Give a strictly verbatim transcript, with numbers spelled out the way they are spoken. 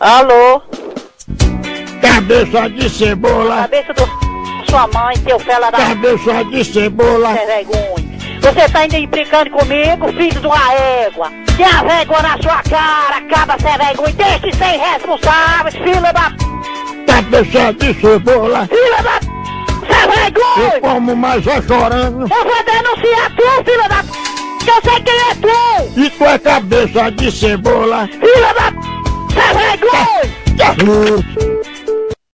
Alô? Cabeça de cebola. Cabeça do sua mãe, seu fela da... Cabeça de cebola. Sem vergonha. Você tá ainda implicando comigo, filho de uma égua? Tem a vergonha na sua cara, acaba sem vergonha. Deixe de ser irresponsável, filha da... Cabeça de cebola. Filha da... Sem vergonha! Eu como mais é chorando. Eu vou denunciar tu, filha da... Que eu sei quem é tu! E tu é cabeça de cebola. Filha da... Sem vergonha! Tá.